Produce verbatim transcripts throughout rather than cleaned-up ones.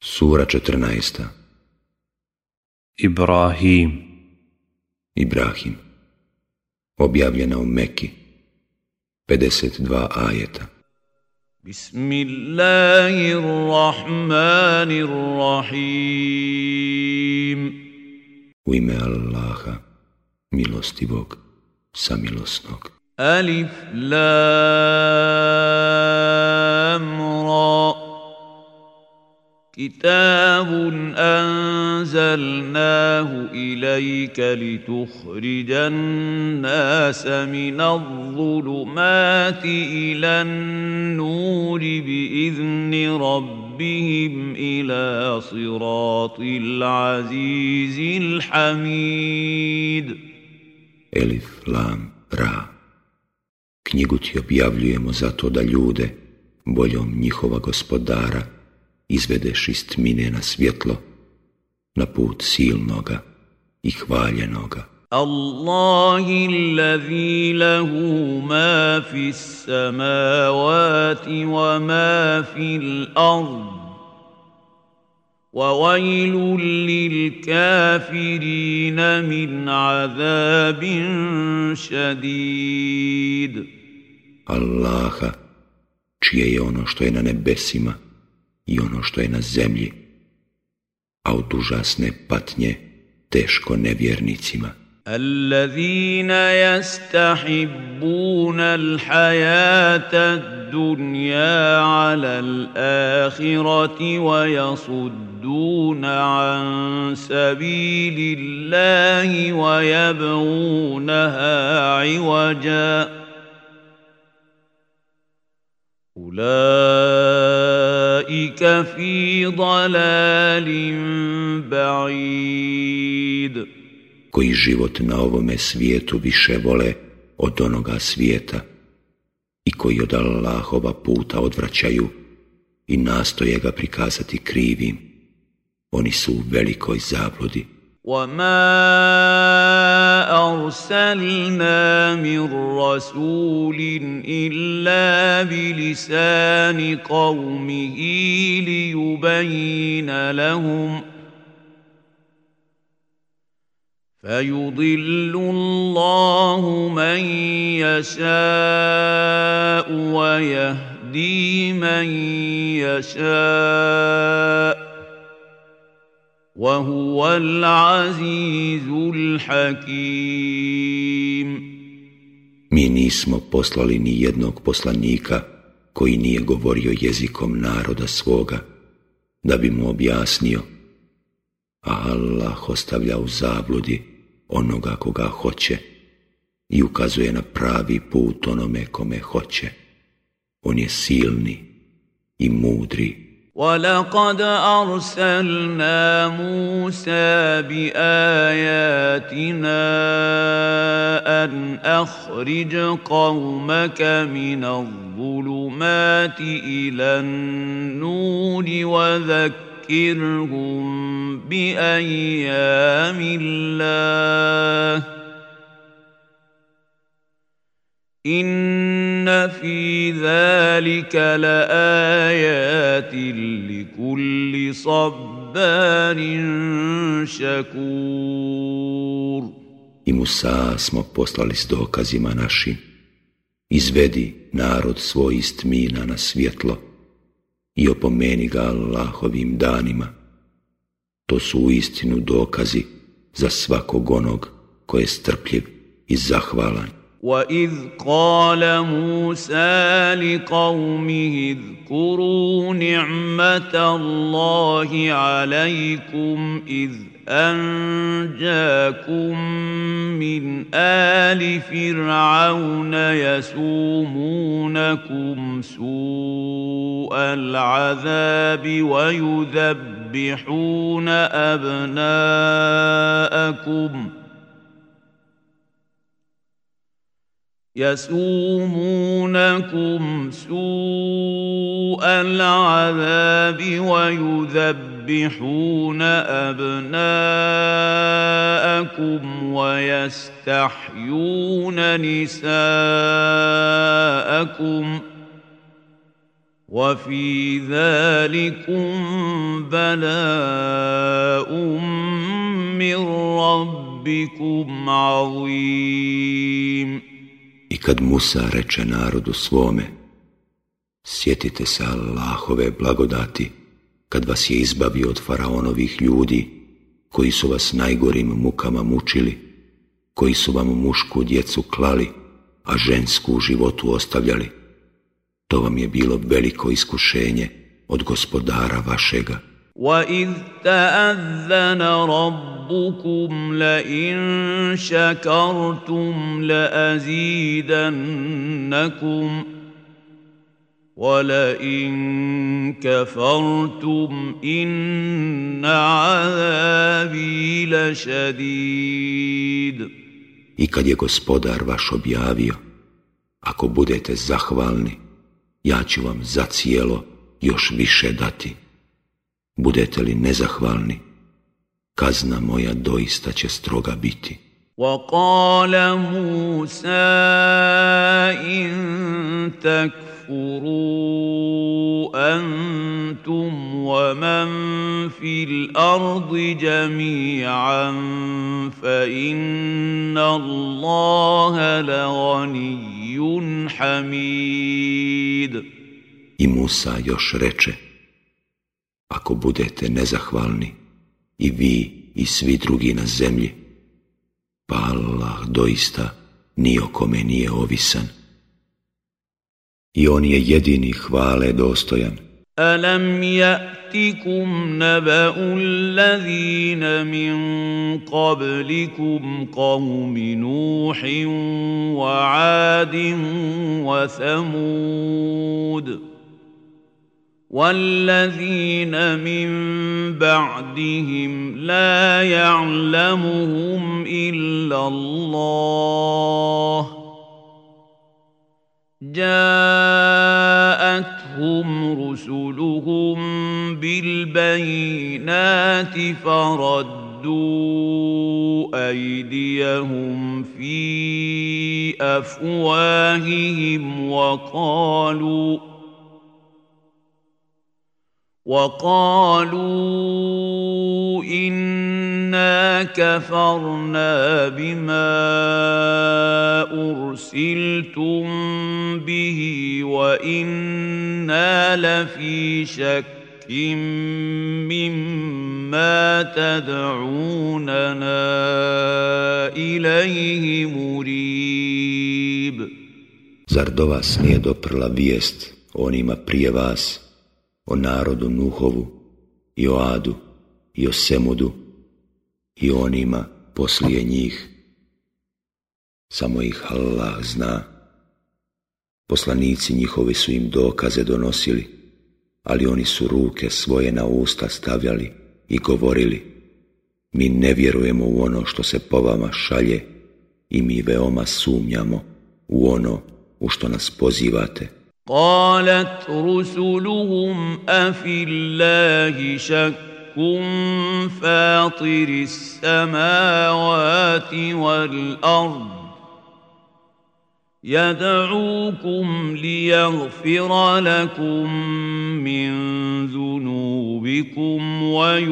Sura četrnaesta. Ibrahim. Ibrahim. Objavljena u Meki. pedeset dva ajeta. Bismillahirrahmanirrahim. U ime Allaha, milostivog, samilosnog. Alif Lam Ra. كتاب أنزلناه إليك لتخرج الناس من الظلمات إلى النور بإذن ربهم إلى صراط العزيز الحميد. Elif, Lam, Ra. Knjigu ti objavljujemo zato da ljude, voljom njihova gospodara, izvedeš iz tmine na svjetlo, na put silnoga i hvaljenoga. Allahi allazi lahu ma fi samavati wa ma fil ard wa wailul lil kafirina min azabin šadid. Allaha, čije je ono što je na nebesima i ono što je na zemlji, a od užasne patnje teško nevjernicima. Allazina yastahibbuna al-hayata ad-dunya 'ala al-akhirati wa yasudduna 'an sabilillahi wa yabghunaha 'iwaja. Ulaika fi dalalin ba'id. Koji život na ovome svijetu više vole od onoga svijeta i koji od Allahova puta odvraćaju i nastoje ga prikazati krivim, oni su u velikoj zabludi. وَمَا أَرْسَلْنَا مِن رَّسُولٍ إِلَّا بِلِسَانِ قَوْمِهِ لِيُبَيِّنَ لَهُمْ فَيُضِلُّ اللَّهُ مَن يَشَاءُ وَيَهْدِي مَن يَشَاءُ وَهُوَ الْعَزِيزُ الْحَكِيمُ. Mi nismo poslali ni jednog poslanika koji nije govorio jezikom naroda svoga, da bi mu objasnio, a Allah ostavlja u zabludi onoga koga hoće i ukazuje na pravi put onome kome hoće. On je silni i mudri. وَلَقَدْ أَرْسَلْنَا مُوسَى بِآيَاتِنَا أَنْ أَخْرِجْ قَوْمَكَ مِنَ الظُّلُمَاتِ إِلَى النُّورِ وَذَكِّرْهُم بِأَيَّامِ اللَّهِ إِنَّ فِي ذَلِكَ لَآيَاتٍ لِكُلِّ صَبَّارٍ شَكُورٍ. I Musa smo poslali s dokazima našim. Izvedi narod svoj iz tmina na svjetlo i opomeni ga Allahovim danima. To su uistinu dokazi za svakog onog ko je strpljiv i zahvalan. وَإِذْ قَالَ مُوسَى لِقَوْمِهِ اذْكُرُوا نِعْمَةَ اللَّهِ عَلَيْكُمْ إِذْ أَنْجَاكُمْ مِنْ آلِ فِرْعَوْنَ يَسُومُونَكُمْ سُوءَ الْعَذَابِ وَيُذَبِّحُونَ أَبْنَاءَكُمْ يَسُومُونَكُمْ سُوءَ الْعَذَابِ وَيُذَبِّحُونَ أَبْنَاءَكُمْ وَيَسْتَحْيُونَ نِسَاءَكُمْ وفي ذلكم بلاء من ربكم عظيم. I kad Musa reče narodu svome, sjetite se Allahove blagodati, kad vas je izbavio od faraonovih ljudi, koji su vas najgorim mukama mučili, koji su vam mušku djecu klali, a žensku u životu ostavljali. To vam je bilo veliko iskušenje od Gospodara vašega. وَإِذْ تَأَذَّنَ رَبُّكُمْ لَئِن شَكَرْتُمْ لَأَزِيدَنَّكُمْ وَلَئِن كَفَرْتُمْ إِنَّ عَذَابِي لَشَدِيدٌ. I kad je Gospodar vaš objavio, ako budete zahvalni, ja ću vam zacijelo još više dati. Budete li nezahvalni, kazna moja doista će stroga biti. وَقَالَ مُوسَى إِن تَكْفُرُوا أَنْتُمْ وَمَنْ فِي الْأَرْضِ جَمِيعًا فَإِنَّ اللَّهَ لَغَنِيٌّ حَمِيدٌ. I Musa još reče, ako budete nezahvalni, i vi i svi drugi na zemlji, pa Allah doista ni o kome nije ovisan. I on je jedini hvale dostojan. أَلَمْ يَأْتِكُمْ نَبَأُ الَّذِينَ مِنْ قَبْلِكُمْ قَوْمِ نُوحٍ وَعَادٍ وَثَمُودَ وَالَّذِينَ مِنْ بَعْدِهِمْ لَا يَعْلَمُهُمْ إِلَّا اللَّهُ جَاءَتْهُمْ رُسُلُهُم بِالْبَيِّنَاتِ فَرَدُّوا أَيْدِيَهُمْ فِي أَفْوَاهِهِمْ وَقَالُوا وَقَالُوا إِنَّا كَفَرْنَا بِمَا أُرْسِلْتُم بِهِ وَإِنَّا لَفِي شَكٍّ مِّمَّا تَدْعُونَنَا إِلَيْهِ مُرِيبٍ. Zar do vas nije doprla vijest onima prije vas, o narodu Nuhovu, i o Adu, i o Semudu, i onima poslije njih? Samo ih Allah zna. Poslanici njihovi su im dokaze donosili, ali oni su ruke svoje na usta stavljali i govorili, mi ne vjerujemo u ono što se po vama šalje i mi veoma sumnjamo u ono u što nas pozivate. قالت رسلهم أفي الله شك فاطر السماوات والأرض يدعوكم ليغفر لكم من ذنوبكم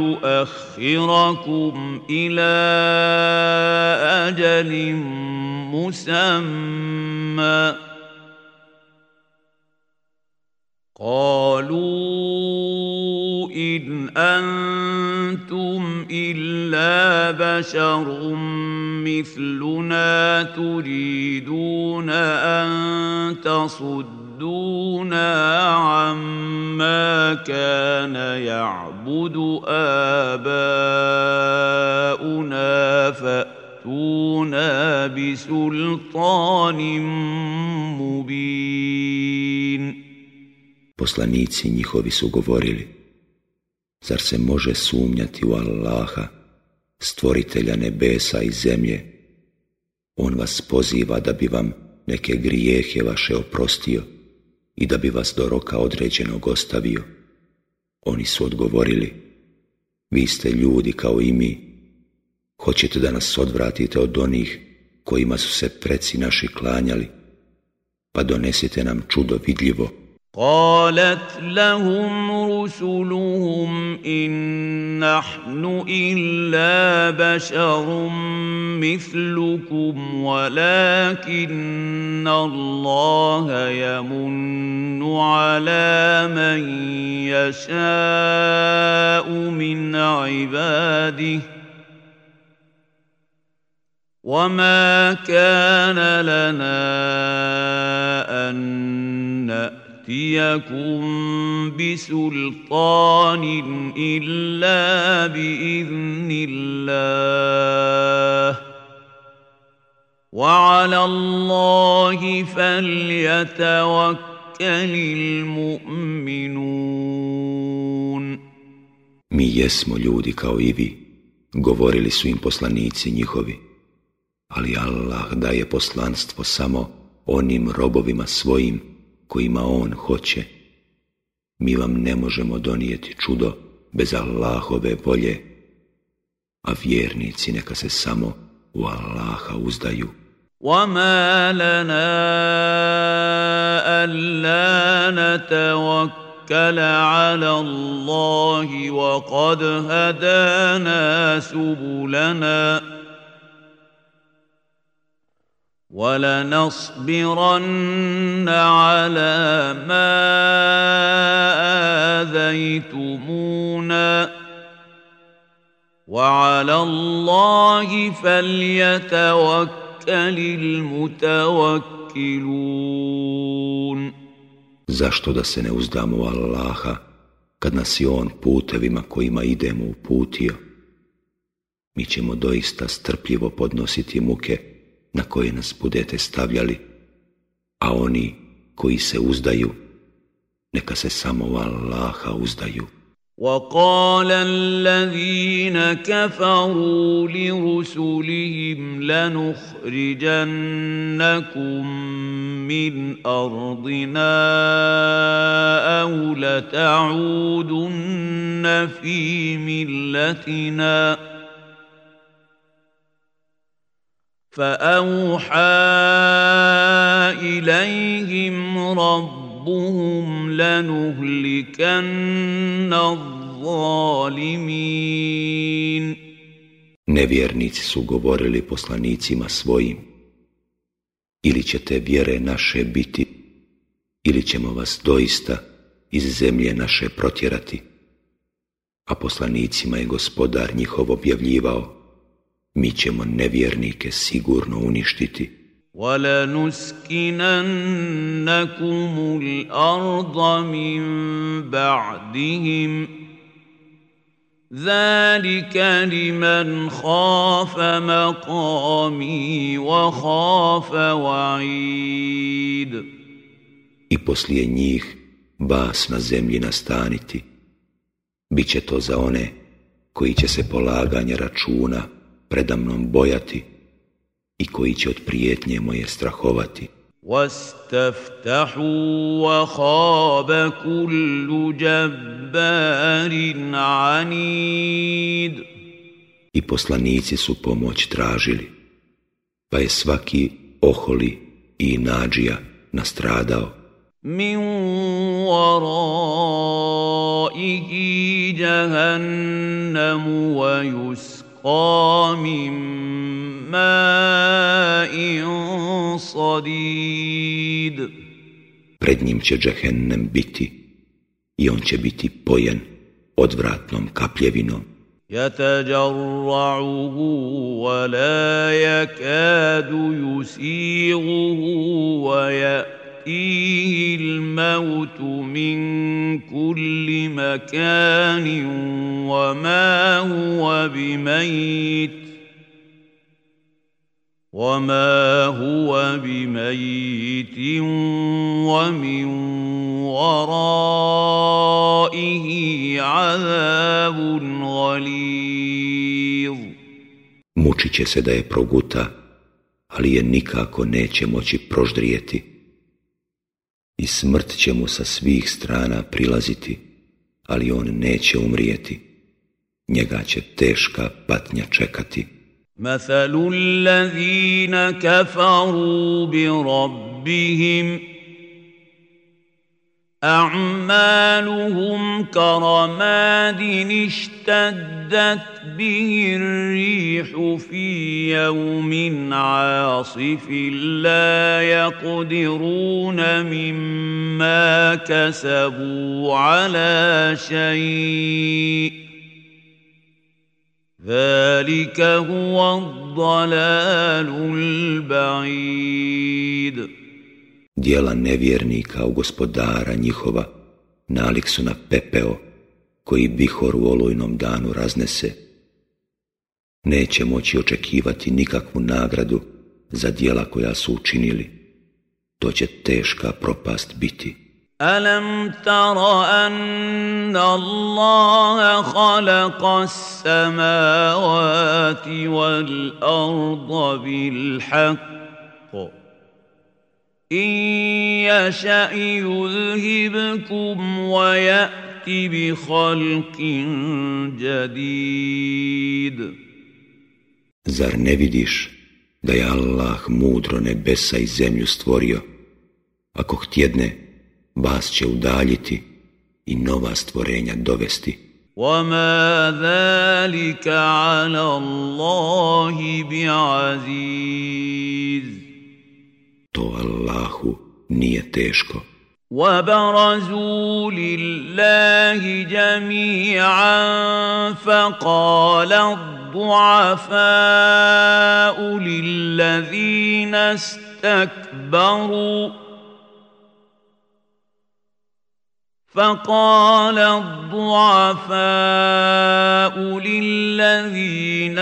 ويؤخركم إلى أجل مسمى قالوا إن أنتم إلا بشر مثلنا تريدون أن تصدونا عما كان يعبد آباؤنا فأتونا بسلطان مبين. Poslanici njihovi su govorili, zar se može sumnjati u Allaha, stvoritelja nebesa i zemlje? On vas poziva da bi vam neke grijehe vaše oprostio i da bi vas do roka određenog ostavio. Oni su odgovorili, vi ste ljudi kao i mi, hoćete da nas odvratite od onih kojima su se preci naši klanjali, pa donesite nam čudo vidljivo قالت لهم رسلهم إن نحن إلا بشر مثلكم ولكن الله يمن على من يشاء من عباده وما كان لنا أن نأتيكم بسلطان إلا بإذن الله وعلى الله فليتوكل المؤمنون. Mi jesmo ljudi kao i vi, govorili su im poslanici njihovi, ali Allah daje poslanstvo samo onim robovima svojim kojima on hoće. Mi vam ne možemo donijeti čudo bez Allahove volje, a vjernici neka se samo u Allaha uzdaju. وَمَا لَنَا أَلَّا نَتَوَكَّلَ عَلَى اللَّهِ وَقَدْ هَدَانَا سُبُلَنَا وَلَنَصْبِرَنَّ عَلَى مَا آذَيْتُمُونَا وَعَلَى اللَّهِ فَلْيَتَوَكَّلِ المتوكلون. Zašto da se ne uzdamo u Allaha, kad nas je on putevima kojima idemo uputio? Mi ćemo doista strpljivo podnositi muke na koje nas budete stavljali, a oni koji se uzdaju, neka se samo u Allaha uzdaju. وَقَالَ الَّذِينَ كَفَرُوا لِرُسُلِهِمْ لَنُخْرِجَنَّكُمْ مِنْ أَرْضِنَا أَوْ لَتَعُودُنَّ فِي مِلَّتِنَا فَأَوْحَى إِلَيْهِمْ رَبُّهُمْ ربهم لنهلكن الظالمين. Nevjernici su govorili poslanicima svojim: ili ćete vjere naše biti, ili ćemo vas doista iz zemlje naše protjerati. A poslanicima je gospodar njihov objavljivao: mi ćemo nevjernike sigurno uništiti. وَلَنُسْكِنَنَّكُمُ الْأَرْضَ مِنْ بَعْدِهِمْ ذَلِكَ لِمَنْ خَافَ مَقَامِي وَخَافَ وَعِيدِ. I poslije njih vas na zemlji nastaniti. Biće to za one koji će se polaganja računa predamnom bojati i koji će od prijetnje moje strahovati. وَاسْتَفْتَحُوا وَخَابَ كُلُّ جَبَّارٍ عَنِيدٍ. I poslanici su pomoć tražili, pa je svaki oholi i nadžija nastradao. مِنْ وَرَائِهِ جَهَنَّمُ وَيُسْقَى مِنْ مَاءٍ صَدِيدٍ. Pred njim će džehennem biti i on će biti pojen odvratnom kapljevinom. يَتَجَرَّعُهُ وَلَا يَكَادُ يُسِيغُهُ وَيَأْتِيهِ الْمَوْتُ مِنْ كُلِّ مَكَانٍ وَمَا هُوَ بِمَيِّتٍ وَمَا هُوَ بِمَيِّتٍ وَمِنْ وَرَائِهِ عَذَابٌ غَلِيظٌ. Mučit će se da je proguta, ali je nikako neće moći proždrijeti. I smrt će mu sa svih strana prilaziti, ali on neće umrijeti. Njega će teška patnja čekati. مَثَلُ الَّذِينَ كَفَرُوا بِرَبِّهِمْ أعمالهم كرماد اشتدت به الريح في يوم عاصف لا يقدرون مما كسبوا على شيء ذلك هو الضلال البعيد. Dijela nevjernika u gospodara njihova nalik su na pepeo koji vihor u olujnom danu raznese. Neće moći očekivati nikakvu nagradu za djela koja su učinili. To će teška propast biti. ألم تر أن الله خلق السماوات والأرض بالحق إن يشأ يذهبكم ويأت بخلق جديد. Zar ne vidiš da je Allah mudro nebesa i zemlju stvorio? Ako htjedne, vas će udaljiti i nova stvorenja dovesti. وَمَا ذَلِكَ عَلَى اللَّهِ بِعَزِيزٍ. To Allahu nije teško. وَبَرَزُوا لِلَّهِ جَمِيعًا فَقَالَ الضُّعَفَاءُ لِلَّذِينَ اسْتَكْبَرُوا فقال الضعفاء للذين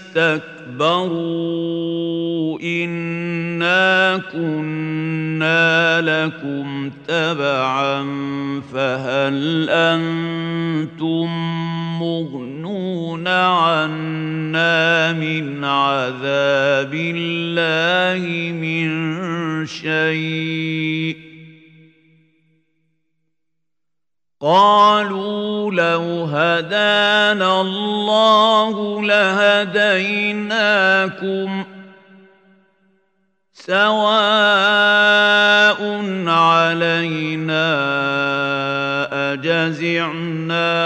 استكبروا إنا كنا لكم تبعا فهل أنتم مغنون عنا من عذاب الله من شيء قالوا لو هدانا الله لهديناكم سواء علينا أجزعنا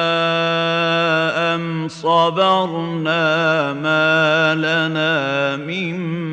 أم صبرنا ما لنا من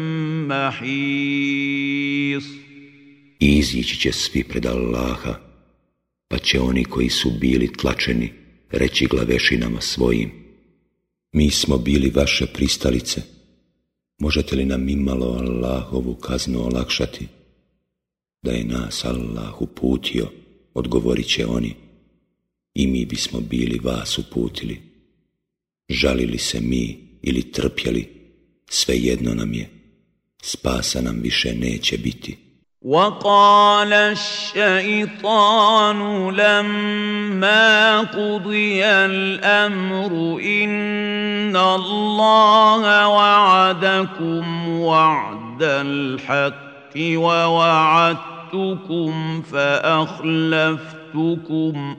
محيص. Izići će svi pred Allaha, pa će oni koji su bili tlačeni reći glavešinama svojim: mi smo bili vaše pristalice, možete li nam imalo Allahovu kaznu olakšati? Da je nas Allah uputio, odgovorit će oni, i mi bismo bili vas uputili. Žalili se mi ili trpjeli, svejedno nam je, spasa nam više neće biti. وقال الشيطان لما قضي الأمر إن الله وعدكم وعد الحق ووعدتكم فأخلفتكم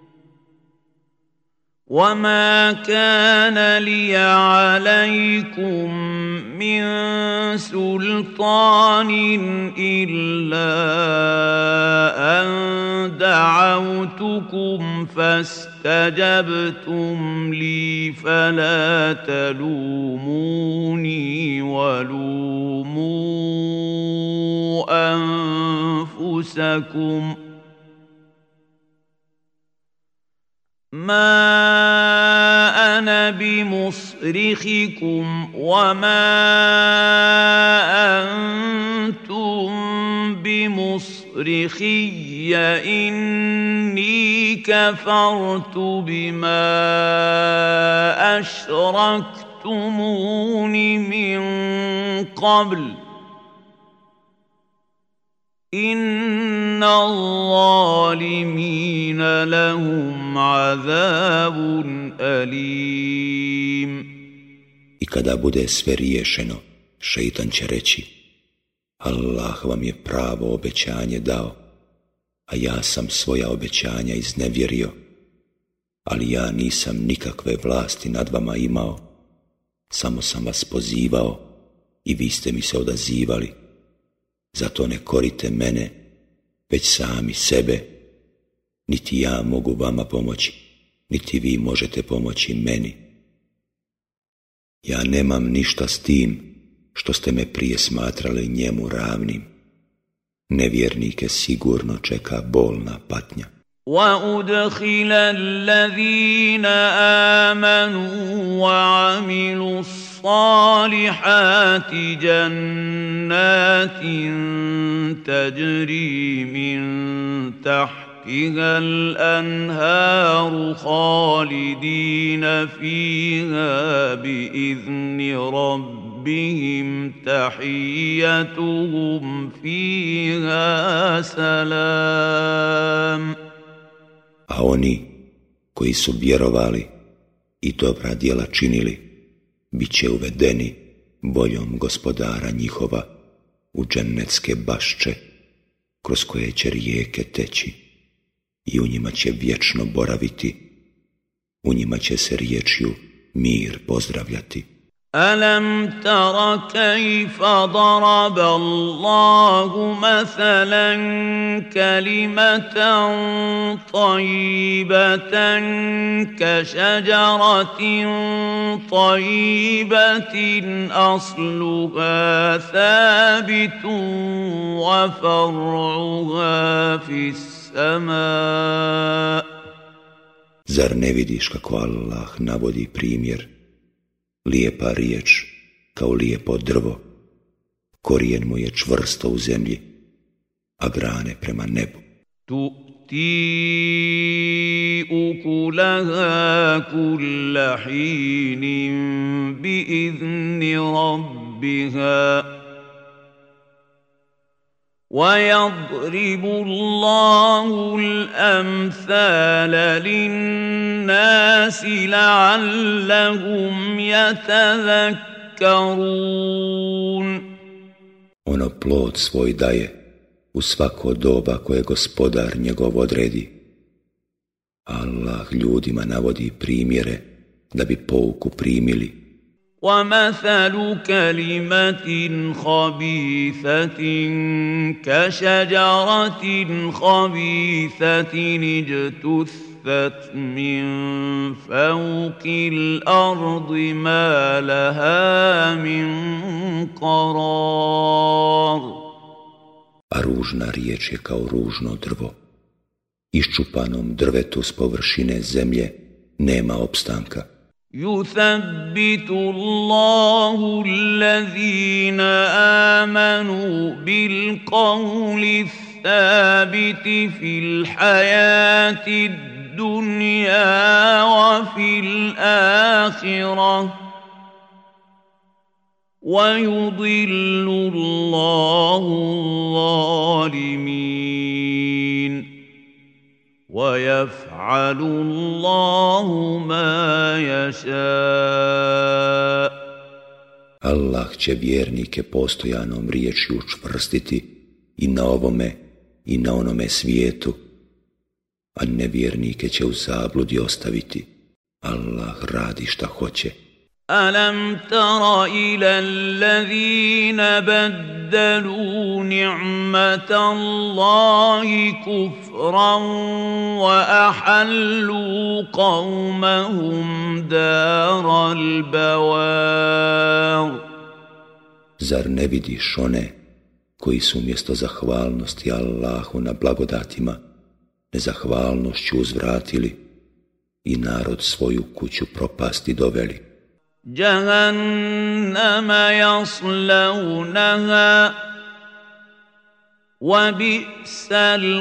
وما كان لي عليكم من سلطان إلا أن دعوتكم فاستجبتم لي فلا تلوموني ولوموا أنفسكم ما أنا بمصرخكم وما أنتم بمصرخي إني كفرت بما أشركتمون من قبل إن الظالمين لهم عذاب أليم. I kada bude sve riješeno, šeitan će reći: Allah vam je pravo obećanje dao, a ja sam svoja obećanja iznevjerio, ali ja nisam nikakve vlasti nad vama imao, samo sam vas pozivao i vi ste mi se odazivali. Zato ne korite mene, već sami sebe niti ja mogu vama pomoći, niti vi možete pomoći meni. Ja nemam ništa s tim što ste me prije smatrali njemu ravnim. Nevjernike sigurno čeka bolna patnja. وَأُدْخِلَ الَّذِينَ آمَنُوا وَعَمِلُوا الصَّالِحَاتِ جَنَّاتٍ تَجْرِي مِن تَحْتِهَا الْأَنْهَارُ خَالِدِينَ فِيهَا بِإِذْنِ رَبِّهِمْ تَحِيَّتُهُمْ فِيهَا سَلَامٌ. A oni koji su vjerovali i dobra djela činili, bit će uvedeni voljom gospodara njihova u džennetske bašče, kroz koje će rijeke teći i u njima će vječno boraviti, u njima će se riječju mir pozdravljati. أَلَمْ تَرَ كَيْفَ ضَرَبَ اللَّهُ مَثَلًا كَلِمَةً طَيِّبَةً كَشَجَرَةٍ طَيِّبَةٍ أَصْلُهَا ثَابِتٌ وَفَرْعُهَا فِي السَّمَاءِ. Zar ne vidiš kako Allah navodi primjer? Lijepa riječ kao lijepo drvo, korijen mu je čvrsto u zemlji, a grane prema nebu. تُؤْتِي أُكُلَهَا كُلَّ حِينٍ بِإِذْنِ رَبِّهَا وَيَضْرِبُ اللَّهُ الْأَمْثَالَ لِلنَّاسِ لَعَلَّهُمْ يَتَذَكَّرُونَ. Ono plod svoj daje u svako doba koje gospodar njegov odredi. Allah ljudima navodi primjere da bi pouku primili. وَمَثَلُ كَلِمَةٍ خَبِيثَةٍ كَشَجَرَةٍ خَبِيثَةٍ اجْتُثَّتْ مِنْ فَوْقِ الْأَرْضِ مَا لَهَا مِنْ قَرَارٍ. A ružna riječ je kao ružno drvo. Iščupanom drvetu s površine zemlje nema opstanka. يُثَبِّتُ اللَّهُ الَّذِينَ آمَنُوا بِالْقَوْلِ الثَّابِتِ فِي الْحَيَاةِ الدُّنْيَا وَفِي الْآخِرَةِ وَيُضِلُّ اللَّهُ الظَّالِمِينَ وَيَفْعَلُ اللَّهُ مَا يَشَاءُ. Allah će vjernike postojanom riječju učvrstiti i na ovome i na onome svijetu, a nevjernike će u zabludi ostaviti. Allah radi šta hoće. أَلَمْ تَرَ إِلَى الَّذِينَ بَدَّلُوا نِعْمَةَ اللَّهِ كُفْرًا وَأَحَلُّوا قَوْمَهُمْ دَارَ الْبَوَارِ. Zar ne vidiš one koji su umjesto zahvalnosti Allahu na blagodatima nezahvalnošću uzvratili i narod svoju kuću propasti doveli? جهنم يصلونها وبئس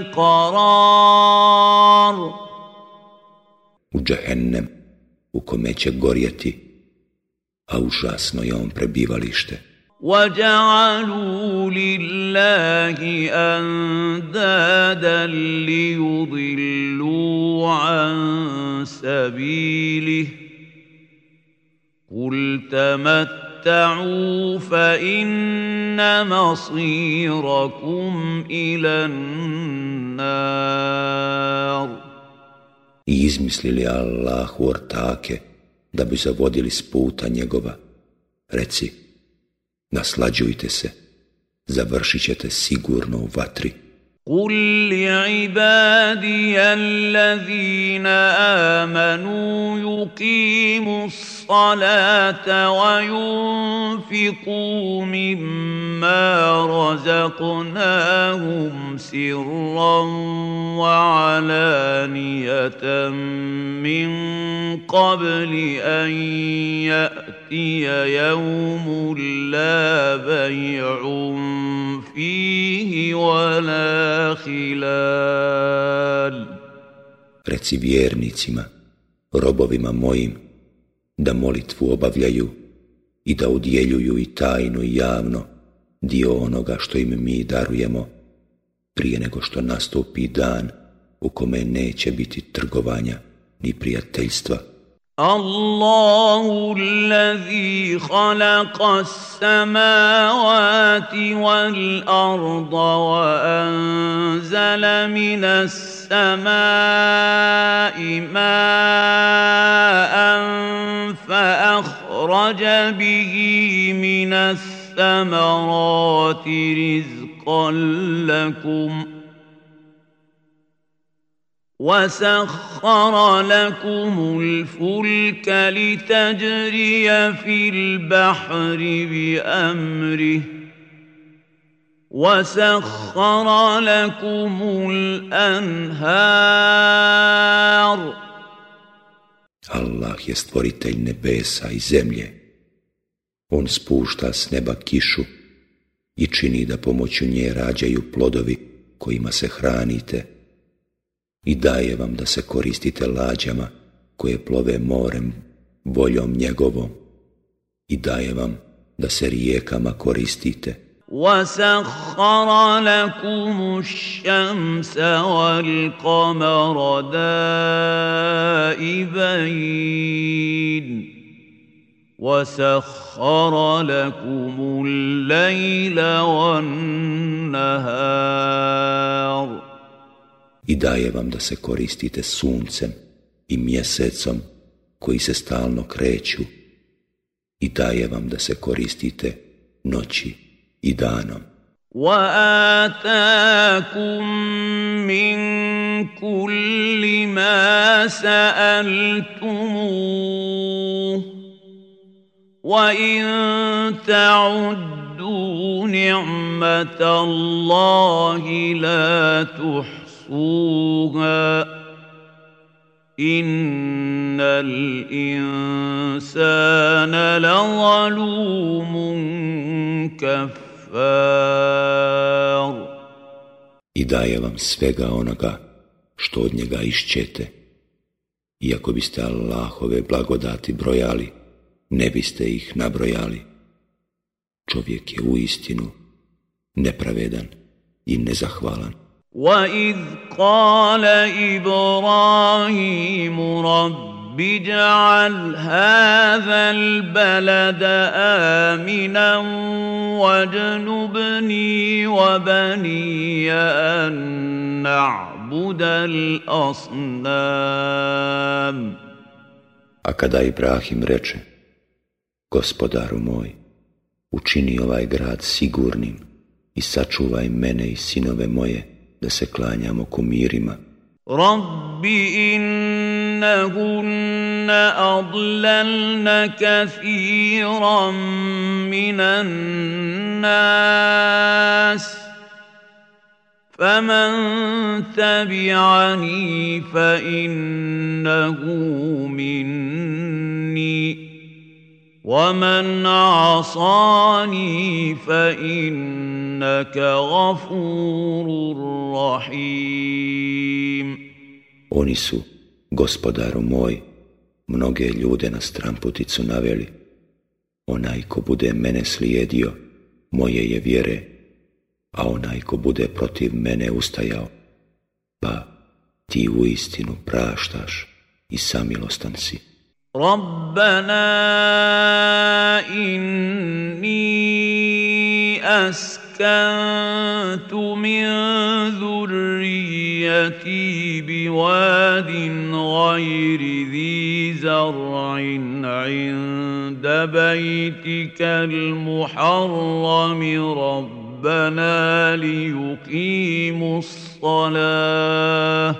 القرار. U džehennem u kome će gorjeti, a užasno je on prebivalište. وَجَعَلُوا لِلَّهِ أَنْدَادًا لِيُضِلُّوا عَنْ سَبِيلِهِ قُلْ تَمَتَّعُوا فَإِنَّ مَصِيرَكُمْ إِلَى النَّارِ. I izmislili Allahu ortake da bi zavodili s puta njegova. Reci, naslađujte se, završit ćete sigurno u vatri. قل لعبادي الذين آمنوا يقيموا الصلاة وينفقوا مما رزقناهم سرا وعلانية من قبل أن يأتي يوم لا بيع فيه ولا خلال. Reci vjernicima, robovima mojim, da molitvu obavljaju i da udjeljuju i tajno i javno dio onoga što im mi darujemo, prije nego što nastupi dan u kome neće biti trgovanja ni prijateljstva. الله الذي خلق السماوات والأرض وأنزل من السماء ماء فأخرج به من الثمرات رزقا لكم وسخر لكم الفلك لتجري في البحر بأمره وسخر لكم الأنهار. Allah je stvoritelj nebesa i zemlje. On spušta s neba kišu i čini da pomoću nje rađaju plodovi kojima se hranite i daje vam da se koristite lađama koje plove morem voljom njegovom i daje vam da se rijekama koristite. وَسَخَّرَ لَكُمُ الشَّمْسَ وَالْقَمَرَ دَائِبَيْنِ وَسَخَّرَ لَكُمُ اللَّيْلَ وَالنَّهَارَ. I daje vam da se koristite suncem i mjesecom koji se stalno kreću i daje vam da se koristite noći i danom. وَآتَاكُم مِّن كُلِّ مَا سَأَلْتُمُوهُ وَإِن تَعُدُّوا نِعْمَةَ اللَّهِ لَا تُحْصُوهَا إِنَّ الْإِنسَانَ لَظَلُومٌ كَفَّارٌ. I daje vam svega onoga što od njega išćete. Iako biste Allahove blagodati brojali, ne biste ih nabrojali. Čovjek je uistinu nepravedan i nezahvalan. وَإِذْ قَالَ إِبْرَاهِيمُ رَبِّ اجْعَلْ هَذَا الْبَلَدَ آمِنًا وَاجْنُبْنِي وَبَنِيَّ أَن نَّعْبُدَ الْأَصْنَامَ. A kada Ibrahim reče, Gospodaru moj, učini ovaj grad sigurnim i sačuvaj mene i sinove moje da se klanjamo kumirima. Rabbi innahunna adlalna kathiran minan nas faman tabi'ani fa innahu minni وَمَنْ عَصَانِي فَإِنَّكَ غَفُورٌ رَحِيمٌ. Oni su, Gospodaru moj, mnoge ljude na stramputicu naveli. Onaj ko bude mene slijedio, moje je vjere, a onaj ko bude protiv mene ustajao, pa ti uistinu praštaš i samilostan si. رَبَّنَا إِنِّي أَسْكَنْتُ مِنْ ذُرِّيَّتِي بِوَادٍ غَيْرِ ذِي زَرْعٍ عِنْدَ بَيْتِكَ الْمُحَرَّمِ رَبَّنَا ربنا ليقيموا الصلاة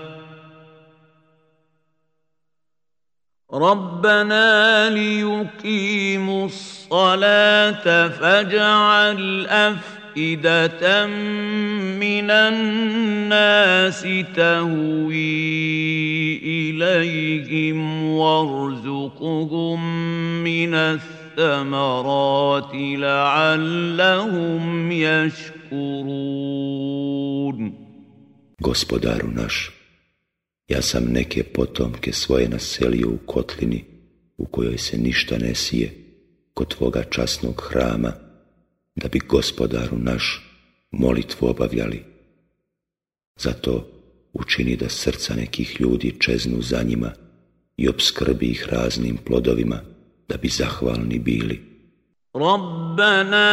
ربنا ليقيموا الصلاة فاجعل أفئدة من الناس تهوي إليهم وارزقهم من الثمرات لعلهم يشكرون. Gospodaru naš, ja sam neke potomke svoje naselio u kotlini u kojoj se ništa ne sije, kod tvoga časnog hrama, da bi Gospodaru naš molitvu obavljali. Zato učini da srca nekih ljudi čeznu za njima i obskrbi ih raznim plodovima, da bi zahvalni bili. Rabbana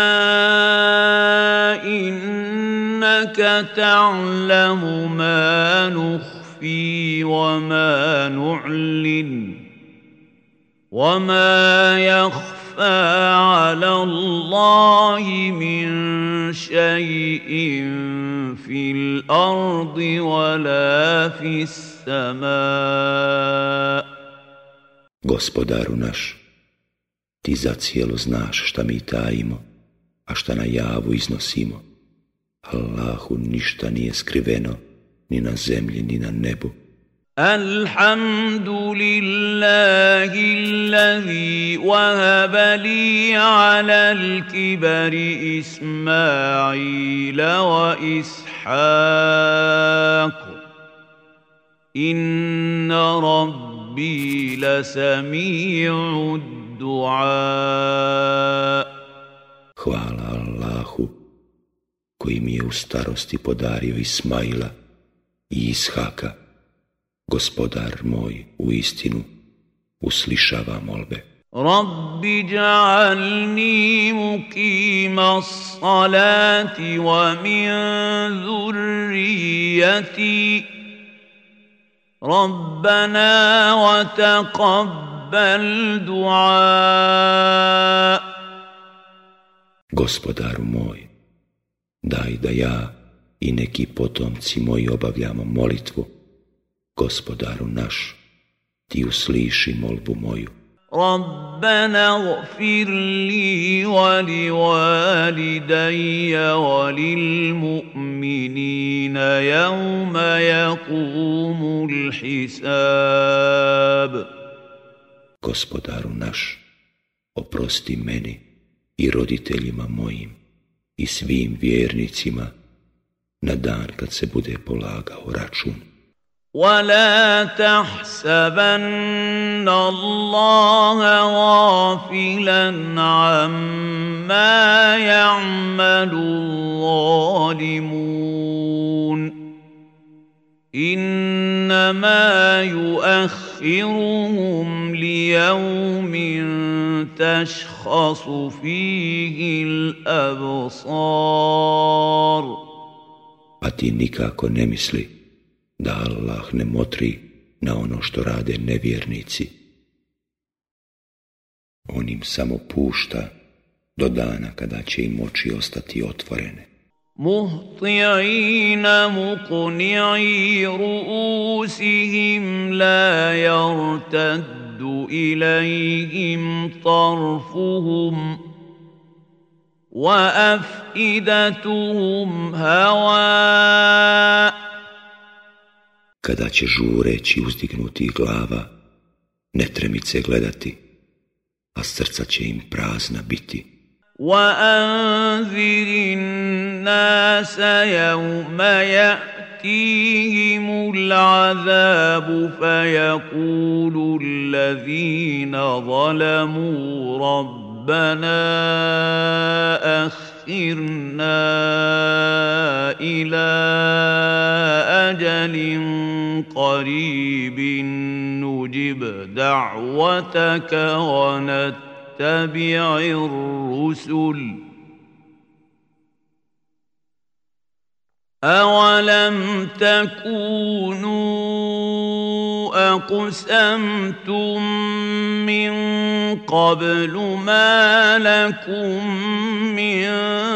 innaka ta'lamu ma nukhfi wa ma nu'lin wa ma yakhfa ala Allahi min shay'in fil ardi wala fis samaa. Gospodaru naš, ti zacijelo znaš šta mi tajimo, a šta na javu iznosimo. Allahu ništa nije skriveno, ni na zemlji, ni na nebu. Alhamdulillahi allazi wahaba li ala al-kibari Ismaila wa Ishaq. Inna rabbi lasami'ud du'a. Hvala Allahu koji mi je u starosti podario Ismaila i Ishaka. Gospodar moj u istinu uslišava molbe. Rabbi ja'alni muqima s-salati wa min dhurriyyati Rabbana wa taqabbal du'a. Gospodaru moj, daj da ja i neki potomci moji obavljamo molitvu. Gospodaru naš, ti usliši molbu moju. Rabbana gfir li wa li walidayya wa lil mu'minina yawma yaqumul hisab. Gospodaru naš, oprosti meni i roditeljima mojim i svim vjernicima na dan kad se bude polagao račun. ولا تحسبن الله غافلا عما يعمل الظالمون إنما يؤخرهم ليوم تشخص فيه الأبصار. A ti nikako ne misli da Allah ne motri na ono što rade nevjernici. On im samo pušta do dana kada će im oči ostati otvorene. Muhti'ina muqni'i ru'usihim la yartaddu ilayhim tarfuhum wa af'idatuhum hawa. Kada će žureći uzdignutih glava netremice gledati, a srca će im prazna biti. وَأَنذِرِ النَّاسَ يَوْمَ يَأْتِيهِمُ الْعَذَابُ فَيَقُولُ الَّذِينَ ظَلَمُوا رَبَّنَا أَخِّرْنَا إِلَى أَجَلٍ قَرِيبٍ نُجِبْ دَعْوَتَكَ وَنَتَّبِعِ الرُّسُلَ أَوَلَمْ تَكُونُوا أقسمتم من قبل ما لكم من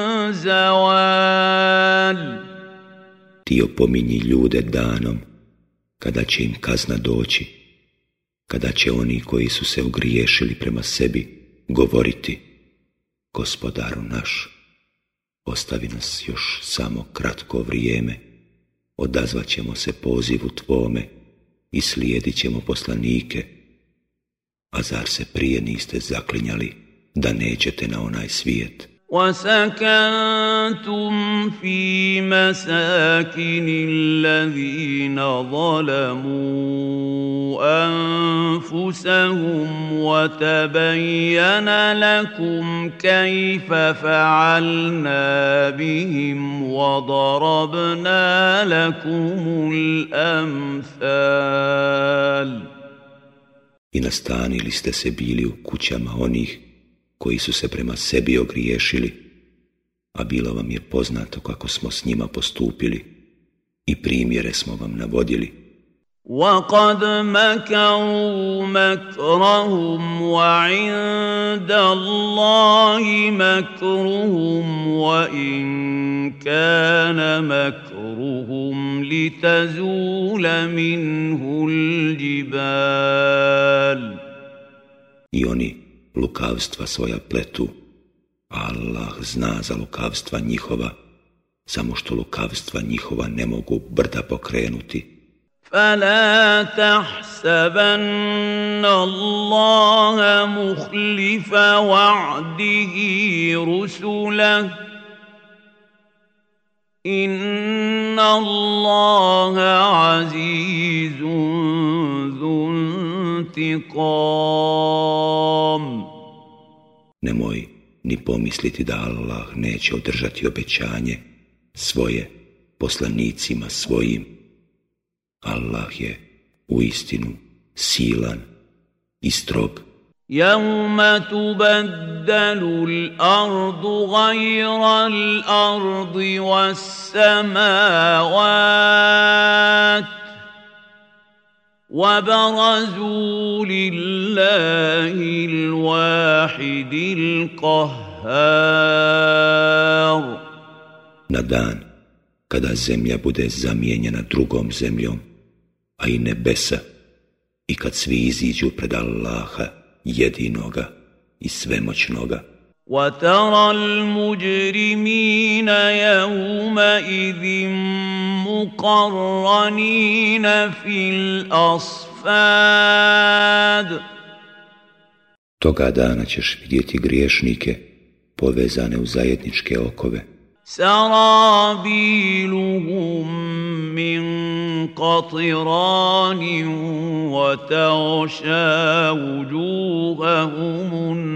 زوال. Ti opominji ljude danom, kada će im kazna doći, kada će oni koji su se ogriješili prema sebi govoriti: Gospodaru naš, ostavi nas još samo kratko vrijeme, odazvat ćemo se pozivu Tvome i slijedit ćemo poslanike, a zar se prije niste zaklinjali da nećete na onaj svijet? وَسَكَنْتُمْ فِي مَسَاكِنِ الَّذِينَ ظَلَمُوا أَنفُسَهُمْ وَتَبَيَّنَ لَكُمْ كَيْفَ فَعَلْنَا بِهِمْ وَضَرَبْنَا لَكُمُ الْأَمْثَالَ. I nastanili ste se bili u kućama onih koji su se prema sebi ogriješili, a bilo vam je poznato kako smo s njima postupili i primjere smo vam navodili. وَقَدْ مَكَرُوا مَكْرَهُمْ وَعِندَ اللَّهِ مَكْرُهُمْ وَإِنْ كَانَ مَكْرُهُمْ لِتَزُولَ مِنْهُ الْجِبَالُ. I oni lukavstva svoja pletu, a Allah zna za lukavstva njihova, samo što lukavstva njihova ne mogu brda pokrenuti. فَلَا تَحْسَبَنَّ اللَّهَ مُخْلِفَ وَعْدِهِ رُسُلَهُ إِنَّ اللَّهَ عَزِيزٌ ذُو انتقام. Nemoj ni pomisliti da Allah neće održati obećanje svoje poslanicima svojim. Allah je uistinu silan i strog. يَوْمَ تُبَدَّلُ الْأَرْضُ غَيْرَ الْأَرْضِ وَالسَّمَاوَاتُ وَبَرَزُوا لِلَّهِ الْوَاحِدِ الْقَهَّارِ. Na dan kada zemlja bude zamijenjena drugom zemljom, a i nebesa, i kad svi iziđu pred Allaha jedinoga i svemoćnoga. وَتَرَى الْمُجْرِمِينَ يَوْمَئِذٍ مُقَرَّنِينَ فِي الْأَصْفَادِ. Toga dana ćeš vidjeti griješnike povezane u zajedničke okove. سَرَابِيلُهُم مِّن قَطِرَانٍ وَتَغْشَىٰ وُجُوهَهُمُ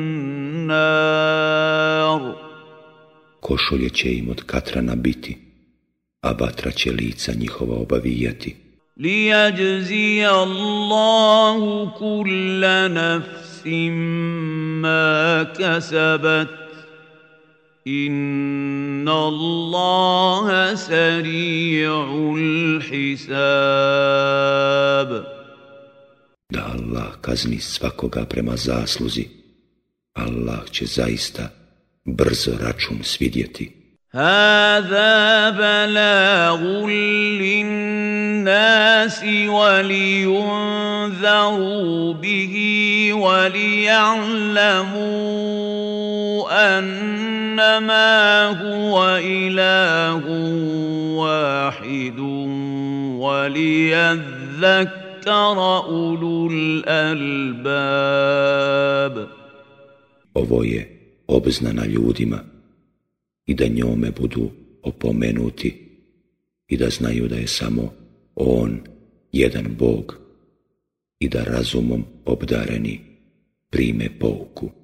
النَّارُ. Košulje će im od katrana biti, a vatra će lica njihova obavijati. لِيَجْزِيَ اللَّهُ كُلَّ نَفْسٍ مَّا كَسَبَتْ إِنَّ اللَّهَ سَرِيعُ الْحِسَابِ. Da Allah kazni svakoga prema zasluzi, Allah će zaista brzo račun svidjeti. هَذَا بَلَاغٌ لِلنَّاسِ وَلِيُنذَرُوا بِهِ وَلِيَعْلَمُوا أَنَّمَا هُوَ إِلَٰهٌ وَاحِدٌ وَلِيَذَّكَّرَ أُولُو الْأَلْبَابِ. Ovo je obznana ljudima i da njome budu opomenuti i da znaju da je samo On jedan Bog i da razumom obdareni prime pouku.